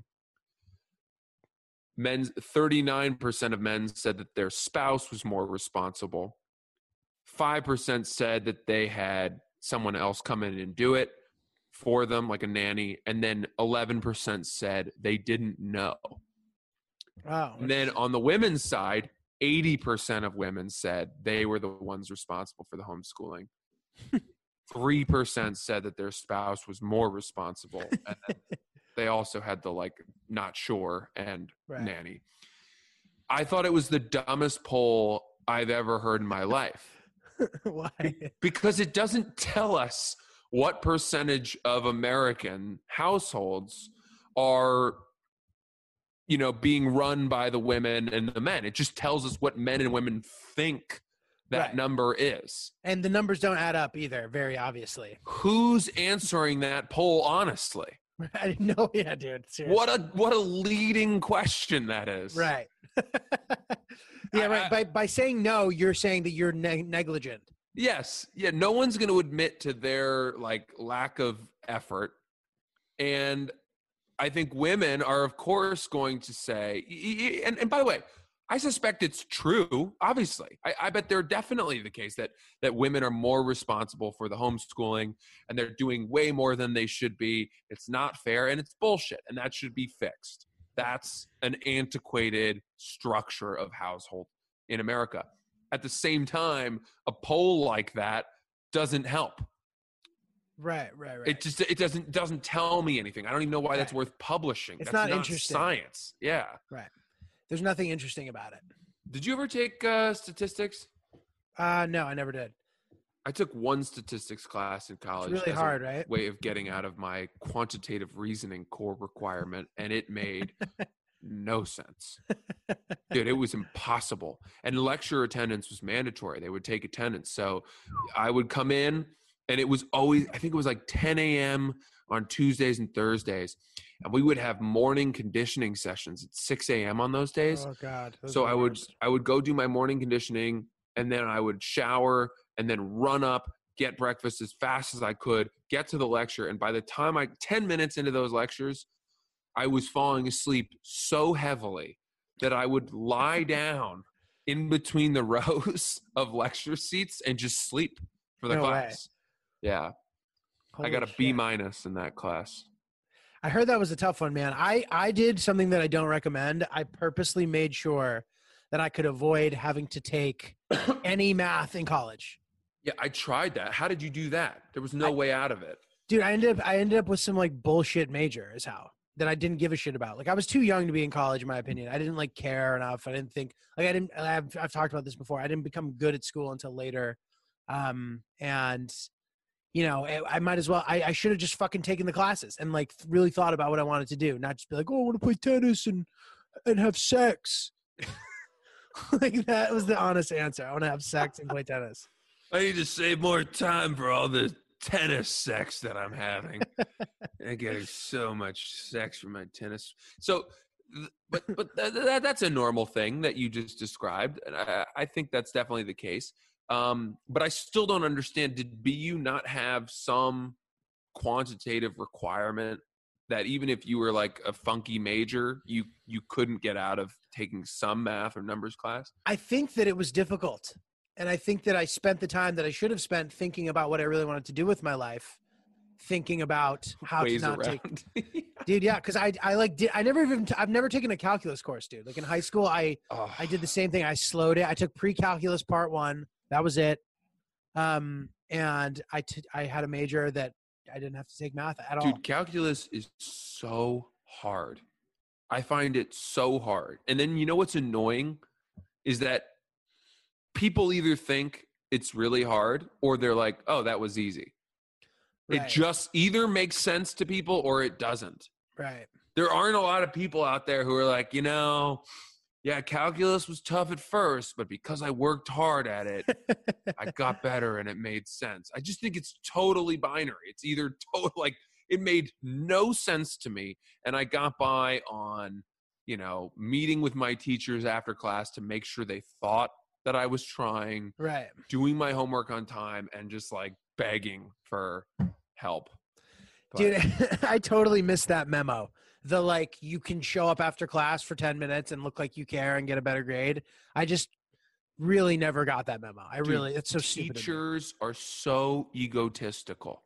S7: Men's thirty-nine percent of men said that their spouse was more responsible. five percent said that they had someone else come in and do it for them, like a nanny. And then eleven percent said they didn't know.
S6: Wow.
S7: And then on the women's side, eighty percent of women said they were the ones responsible for the homeschooling. three percent said that their spouse was more responsible. And then they also had the like not sure and
S6: Right.
S7: nanny. I thought it was the dumbest poll I've ever heard in my life.
S6: Why?
S7: Because it doesn't tell us what percentage of American households are, you know, being run by the women and the men. It just tells us what men and women think that
S6: Right.
S7: number is.
S6: And the numbers don't add up either, very obviously.
S7: Who's answering that poll honestly?
S6: I didn't know. Yeah, dude. Seriously.
S7: What a what a leading question that is.
S6: Right. yeah, right.
S7: I-
S6: By by saying no, you're saying that you're neg- negligent.
S7: Yes. Yeah. No one's going to admit to their like lack of effort. And I think women are, of course, going to say, y- y- and, and by the way, I suspect it's true. Obviously, I, I bet they're definitely the case that that women are more responsible for the homeschooling and they're doing way more than they should be. It's not fair and it's bullshit, and that should be fixed. That's an antiquated structure of household in America. At the same time, a poll like that doesn't help.
S6: Right, right, right.
S7: It just it doesn't doesn't tell me anything. I don't even know why that's
S6: Right.
S7: worth publishing.
S6: It's
S7: That's
S6: not interesting.
S7: Science. Yeah.
S6: right. There's nothing interesting about it.
S7: Did you ever take uh, statistics?
S6: Uh, no, I never did.
S7: I took one statistics class in college.
S6: It's really
S7: as a
S6: hard, right?
S7: way of getting out of my quantitative reasoning core requirement, and it made no sense. Dude, it was impossible. And lecture attendance was mandatory. They would take attendance. So I would come in, and it was always, I think it was like ten a.m. on Tuesdays and Thursdays. And we would have morning conditioning sessions at six a.m. on those days.
S6: Oh God. those
S7: So
S6: are the
S7: I would
S6: worst.
S7: I would go do my morning conditioning, and then I would shower and then run up, get breakfast as fast as I could, get to the lecture. And by the time I ten minutes into those lectures, I was falling asleep so heavily that I would lie down in between the rows of lecture seats and just sleep for the
S6: No way.
S7: class. Yeah. I got a
S6: Holy
S7: B
S6: shit.
S7: minus in that class.
S6: I heard that was a tough one, man. I, I did something that I don't recommend. I purposely made sure that I could avoid having to take any math in college.
S7: Yeah, I tried that. How did you do that? There was no
S6: I-
S7: way out of it.
S6: Dude, I ended up I ended up with some like bullshit major is how that I didn't give a shit about. Like I was too young to be in college, in my opinion. I didn't like care enough. I didn't think like I didn't. I've I've talked about this before. I didn't become good at school until later, um, and you know I, I might as well. I, I should have just fucking taken the classes and like really thought about what I wanted to do, not just be like, oh, I want to play tennis and and have sex. Like that was the honest answer. I want to have sex and play tennis.
S7: I need to save more time for all the tennis sex that I'm having. I'm getting so much sex from my tennis. So, th- but but th- th- that's a normal thing that you just described, and I, I think that's definitely the case. Um, but I still don't understand. Did B U not have some quantitative requirement that even if you were like a funky major, you you couldn't get out of taking some math or numbers class?
S6: I think that it was difficult. And I think that I spent the time that I should have spent thinking about what I really wanted to do with my life, thinking about how
S7: Ways
S6: to not
S7: around.
S6: take, dude. Yeah. Cause I, I like, did, I never even, I've never taken a calculus course, dude. Like in high school, I,
S7: Oh.
S6: I did the same thing. I slowed it. I took pre-calculus part one. That was it. Um, and I, t- I had a major that I didn't have to take math at all.
S7: Dude, calculus is so hard. I find it so hard. And then you know what's annoying is that people either think it's really hard or they're like, oh, that was easy.
S6: Right.
S7: It just either makes sense to people or it doesn't.
S6: Right.
S7: There aren't a lot of people out there who are like, you know, yeah, calculus was tough at first, but because I worked hard at it, I got better and it made sense. I just think it's totally binary. It's either total, like it made no sense to me. And I got by on, you know, meeting with my teachers after class to make sure they thought that I was trying,
S6: Right.
S7: doing my homework on time, and just like begging for help. But,
S6: Dude, I totally missed that memo. The like, you can show up after class for ten minutes and look like you care and get a better grade. I just really never got that memo. I
S7: dude,
S6: really, it's so stupid.
S7: teachers are so egotistical.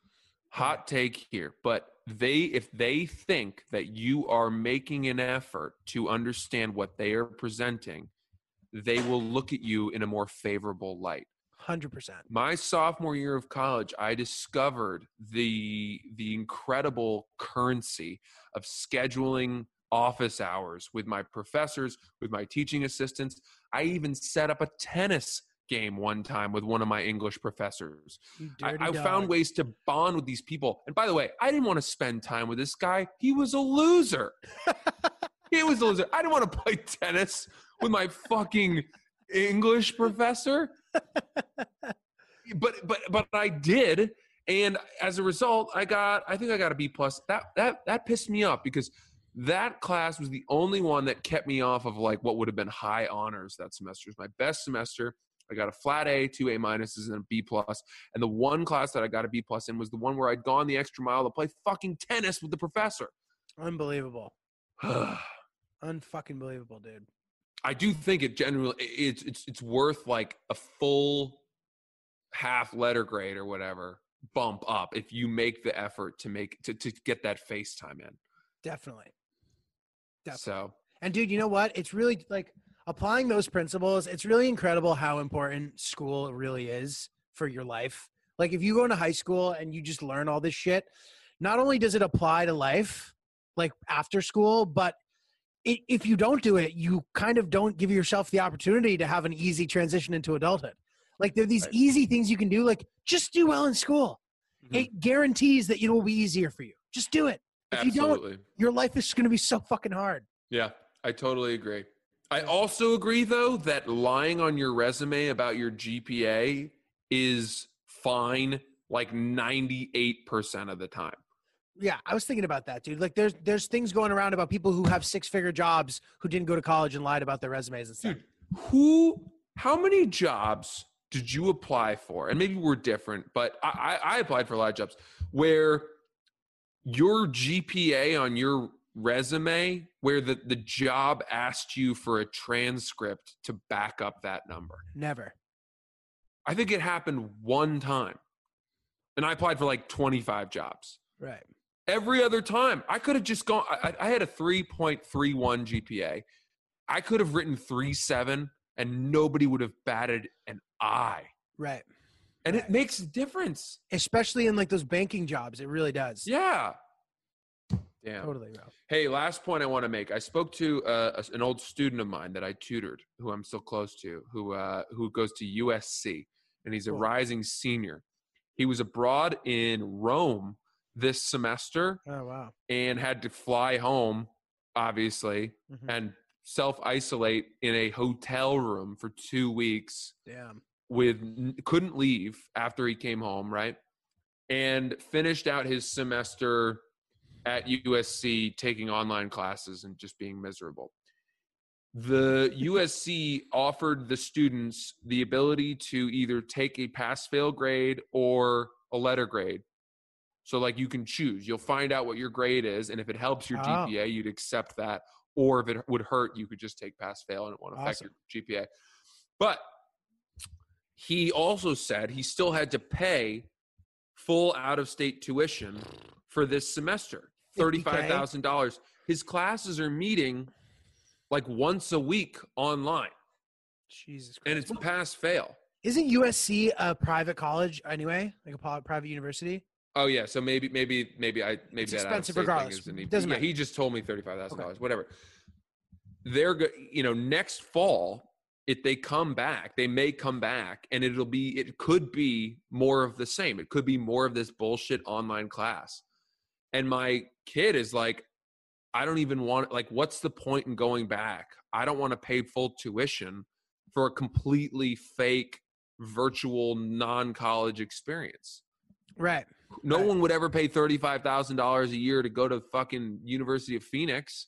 S7: Hot take here, but they, if they think that you are making an effort to understand what they are presenting, they will look at you in a more favorable light.
S6: one hundred percent.
S7: My sophomore year of college, I discovered the the incredible currency of scheduling office hours with my professors, with my teaching assistants. I even set up a tennis game one time with one of my English professors.
S6: You
S7: I,
S6: dirty
S7: I
S6: dog.
S7: found ways to bond with these people. And by the way, I didn't want to spend time with this guy. He was a loser. He was a loser. I didn't want to play tennis with my fucking English professor. but but but I did, and as a result, I got I think I got a B plus. That that that pissed me off because that class was the only one that kept me off of like what would have been high honors that semester. It was my best semester. I got a flat A, two A minuses, and a B plus. And the one class that I got a B plus in was the one where I'd gone the extra mile to play fucking tennis with the professor.
S6: Unbelievable. Unfucking believable, dude.
S7: I do think it generally it's it's it's worth like a full half letter grade or whatever bump up if you make the effort to make to, to get that FaceTime in.
S6: Definitely. Definitely.
S7: So
S6: And dude, you know what? It's really like applying those principles. It's really incredible how important school really is for your life. Like if you go into high school and you just learn all this shit, not only does it apply to life, like after school, but it, if you don't do it, you kind of don't give yourself the opportunity to have an easy transition into adulthood. Like there are these
S7: Right.
S6: easy things you can do. Like just do well in school.
S7: Mhm.
S6: It guarantees that it will be easier for you. Just do it. If you
S7: absolutely.
S6: don't, your life is going to be so fucking hard.
S7: Yeah, I totally agree. I also agree though that lying on your resume about your G P A is fine like ninety-eight percent of the time.
S6: Yeah, I was thinking about that, dude. Like, there's there's things going around about people who have six figure jobs who didn't go to college and lied about their resumes and stuff.
S7: Dude, who, how many jobs did you apply for? And maybe we're different, but I, I, I applied for a lot of jobs where your G P A on your resume, where the, the job asked you for a transcript to back up that number.
S6: Never.
S7: I think it happened one time. And I applied for like twenty-five jobs.
S6: Right.
S7: Every other time, I could have just gone. I, I had a three point three one G P A. I could have written three point seven and nobody would have batted an eye.
S6: Right.
S7: And
S6: Right.
S7: it makes a difference.
S6: Especially in like those banking jobs, it really does.
S7: Yeah. Damn.
S6: Totally, bro.
S7: Hey, last point I want to make. I spoke to uh, an old student of mine that I tutored, who I'm still close to, who uh, who goes to U S C, and he's a
S6: Cool.
S7: rising senior. He was abroad in Rome this semester
S6: Oh wow.
S7: and had to fly home, obviously,
S6: Mhm.
S7: and self-isolate in a hotel room for two weeks
S6: Damn.
S7: with couldn't leave after he came home, right? And finished out his semester at U S C taking online classes and just being miserable. the U S C offered the students the ability to either take a pass-fail grade or a letter grade. So, like, you can choose. You'll find out what your grade is, and if it helps your
S6: Oh.
S7: G P A, you'd accept that. Or if it would hurt, you could just take pass-fail, and it won't affect
S6: Awesome.
S7: your G P A. But he also said he still had to pay full out-of-state tuition for this semester, thirty-five thousand dollars. His classes are meeting like once a week online,
S6: Jesus Christ.
S7: and it's pass-fail.
S6: Isn't U S C a private college anyway? Like a po- private university?
S7: Oh yeah, so maybe maybe maybe I maybe
S6: It's
S7: that
S6: expensive
S7: out-of-state
S6: regardless.
S7: thing isn't even-
S6: Doesn't
S7: yeah,
S6: matter.
S7: he just told me thirty-five thousand dollars,
S6: Okay.
S7: whatever. They're go- you know, next fall, if they come back, they may come back, and it'll be it could be more of the same. It could be more of this bullshit online class. And my kid is like, I don't even want like, what's the point in going back? I don't want to pay full tuition for a completely fake virtual non-college experience.
S6: Right.
S7: No
S6: Right.
S7: one would ever pay thirty-five thousand dollars a year to go to fucking University of Phoenix.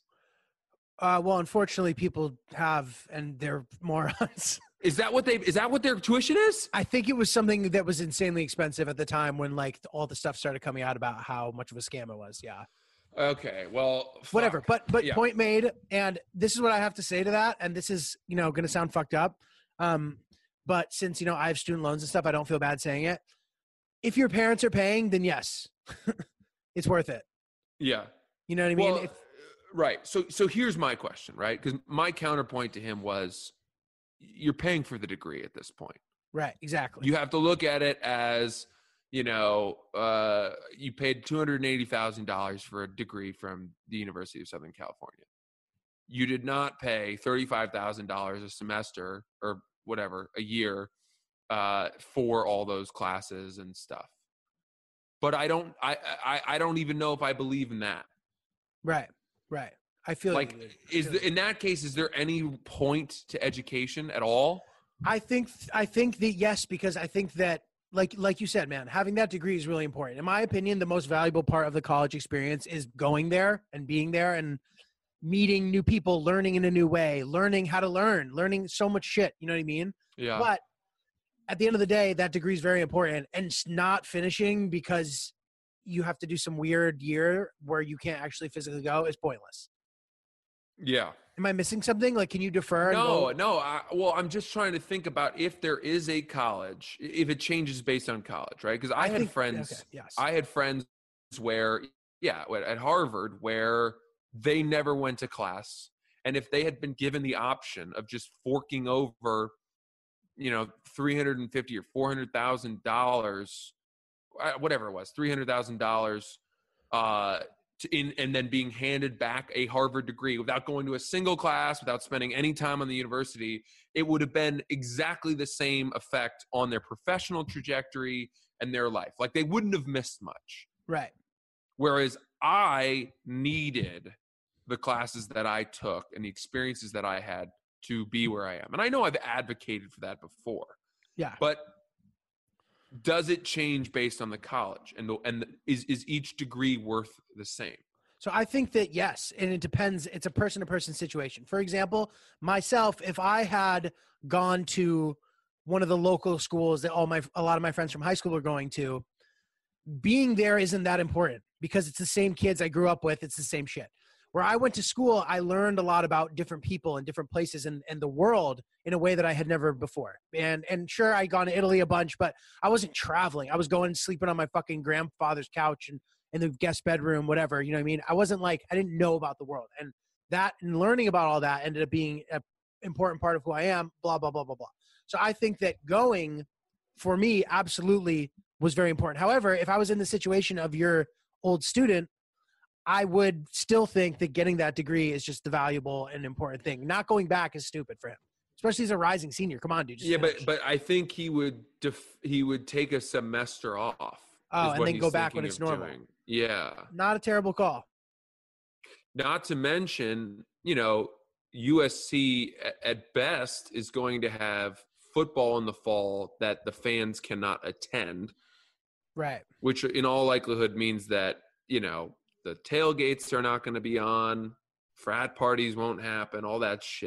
S6: Uh, well, unfortunately, people have, and they're morons.
S7: Is that what they? Is that what their tuition is?
S6: I think it was something that was insanely expensive at the time when like all the stuff started coming out about how much of a scam it was. Yeah.
S7: Okay, well, fuck.
S6: Whatever. But but
S7: Yeah.
S6: point made. And this is what I have to say to that. And this is, you know, going to sound fucked up. Um, but since, you know, I have student loans and stuff, I don't feel bad saying it. If your parents are paying, then yes, it's worth it.
S7: Yeah.
S6: You know what I mean?
S7: Well,
S6: If,
S7: right. So so here's my question, right? Because my counterpoint to him was, you're paying for the degree at this point.
S6: right. Exactly.
S7: You have to look at it as, you know, uh, you paid two hundred eighty thousand dollars for a degree from the University of Southern California. You did not pay thirty-five thousand dollars a semester or whatever, a year, uh, for all those classes and stuff. But I don't, I, I, I don't even know if I believe in that.
S6: right. Right. I feel
S7: Like,
S6: you, dude. I
S7: is
S6: feel
S7: the,
S6: you.
S7: in that case, is there any point to education at all?
S6: I think I think that yes, because I think that like like you said, man, having that degree is really important. In my opinion, the most valuable part of the college experience is going there and being there and meeting new people, learning in a new way, learning how to learn, learning so much shit. You know what I mean?
S7: Yeah.
S6: But at the end of the day, that degree is very important, and it's not finishing because you have to do some weird year where you can't actually physically go is pointless.
S7: Yeah.
S6: Am I missing something? Like, can you defer? and
S7: No,
S6: go-
S7: no. I, well, I'm just trying to think about if there is a college, if it changes based on college, right? Because I,
S6: I
S7: had
S6: think-
S7: friends,
S6: okay, yes.
S7: I had friends where, yeah, at Harvard, where they never went to class, and if they had been given the option of just forking over, you know, three hundred and fifty or four hundred thousand dollars, whatever it was, three hundred thousand dollars, uh. To in, and then being handed back a Harvard degree without going to a single class, without spending any time on the university, it would have been exactly the same effect on their professional trajectory and their life. Like, they wouldn't have missed much.
S6: Right.
S7: Whereas I needed the classes that I took and the experiences that I had to be where I am. And I know I've advocated for that before.
S6: Yeah.
S7: But does it change based on the college, and the, and the, is is each degree worth the same?
S6: So I think that yes, and it depends. It's a person to person situation. For example, myself, if I had gone to one of the local schools that all my a lot of my friends from high school are going to, being there isn't that important because it's the same kids I grew up with. It's the same shit. Where I went to school, I learned a lot about different people and different places and, and the world in a way that I had never before. And and sure, I'd gone to Italy a bunch, but I wasn't traveling. I was going and sleeping on my fucking grandfather's couch and in the guest bedroom, whatever. You know what I mean? I wasn't like, I didn't know about the world. And that and learning about all that ended up being an important part of who I am, blah, blah, blah, blah, blah. So I think that going for me absolutely was very important. However, if I was in the situation of your old student, I would still think that getting that degree is just the valuable and important thing. Not going back is stupid for him, especially as a rising senior. Come on, dude. Just
S7: Yeah,
S6: finish.
S7: but but I think he would def- he would take a semester off.
S6: Oh,
S7: is
S6: and
S7: what
S6: then
S7: he's
S6: go back when
S7: thinking
S6: it's
S7: of
S6: normal.
S7: doing. Yeah.
S6: Not a terrible call.
S7: Not to mention, you know, U S C a- at best is going to have football in the fall that the fans cannot attend,
S6: Right.
S7: which in all likelihood means that, you know, the tailgates are not going to be on, frat parties won't happen, all that shit.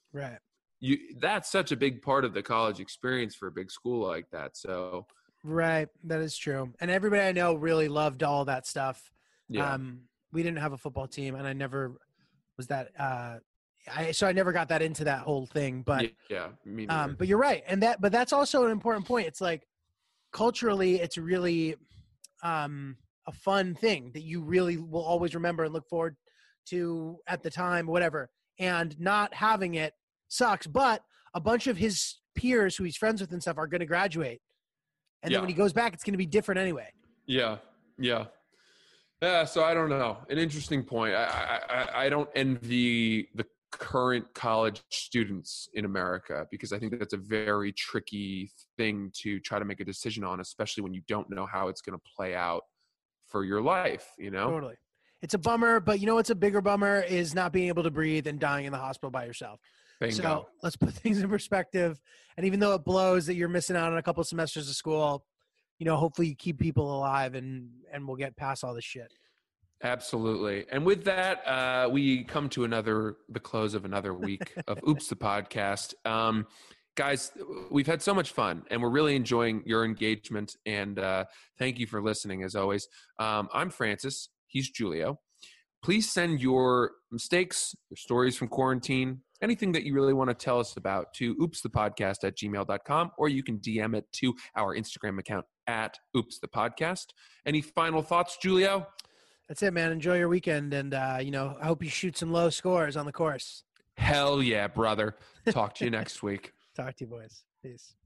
S6: Right.
S7: You that's such a big part of the college experience for a big school like that. So
S6: right, that is true. And everybody I know really loved all that stuff.
S7: yeah,
S6: Um, we didn't have a football team, and I never was that. Uh, I so I never got that into that whole thing. But
S7: yeah, yeah me neither.
S6: um, but you're right, and that but that's also an important point. It's like culturally, it's really um, a fun thing that you really will always remember and look forward to at the time, whatever. And not having it sucks, but a bunch of his peers who he's friends with and stuff are going to graduate. And
S7: Yeah.
S6: then when he goes back, it's going to be different anyway.
S7: Yeah, yeah, yeah. So I don't know. An interesting point. I, I, I- I don't envy the current college students in America because I think that that's a very tricky thing to try to make a decision on, especially when you don't know how it's going to play out for your life. You know,
S6: Totally. It's a bummer, but you know what's a bigger bummer is not being able to breathe and dying in the hospital by yourself.
S7: Bingo.
S6: So let's put things in perspective. And even though it blows that you're missing out on a couple of semesters of school, you know, hopefully you keep people alive and, and we'll get past all this shit.
S7: Absolutely. And with that, uh, we come to another, the close of another week of Oops, the podcast. Um, guys, we've had so much fun and we're really enjoying your engagement. And uh, thank you for listening as always. Um, I'm Francis. He's Julio. Please send your mistakes, your stories from quarantine, anything that you really want to tell us about to oopsthepodcast at gmail dot com, or you can D M it to our Instagram account at oopsthepodcast. Any final thoughts, Julio?
S6: That's it, man. Enjoy your weekend. And, uh, you know, I hope you shoot some low scores on the course.
S7: Hell yeah, brother. Talk to you next week.
S6: Talk to you boys. Peace.